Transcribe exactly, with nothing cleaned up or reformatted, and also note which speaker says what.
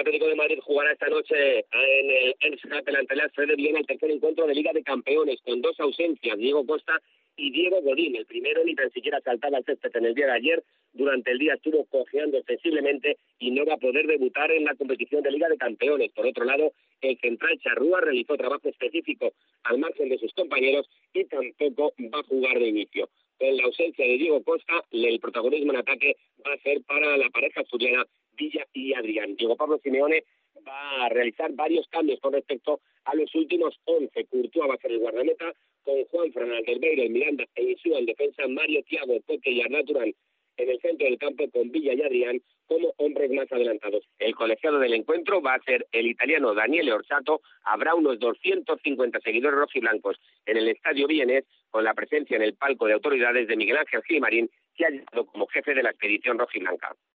Speaker 1: Atlético de Madrid jugará esta noche en el Ernst-Happel ante el Alfredo Viena, el tercer encuentro de Liga de Campeones, con dos ausencias, Diego Costa y Diego Godín. El primero ni tan siquiera saltaba al césped en el día de ayer, durante el día estuvo cojeando sensiblemente y no va a poder debutar en la competición de Liga de Campeones. Por otro lado, el central Charrúa realizó trabajo específico al margen de sus compañeros y tampoco va a jugar de inicio. Con la ausencia de Diego Costa, el protagonismo en ataque va a ser para la pareja asturiana Villa y Adrián. Diego Pablo Simeone va a realizar varios cambios con respecto a los últimos once. Courtois va a ser el guardameta, con Juan Fran, Alderweireld, Miranda e Insúa en defensa, Mario, Thiago, Coque y Arnau Turán en el centro del campo, con Villa y Adrián como hombres más adelantados. El colegiado del encuentro va a ser el italiano Daniele Orsato. Habrá unos doscientos cincuenta seguidores rojiblancos en el Estadio Vienés, con la presencia en el palco de autoridades de Miguel Ángel Gilmarín, que ha llegado como jefe de la expedición rojiblanca.